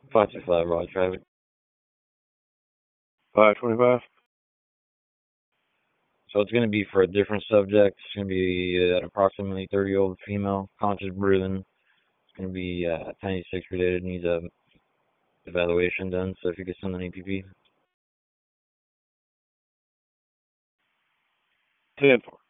565 Rod traffic. 525. So it's going to be for a different subject. It's going to be an approximately 30-year-old female, conscious breathing. It's going to be 1086 related, needs a evaluation done. So if you could send an APP. 10-4.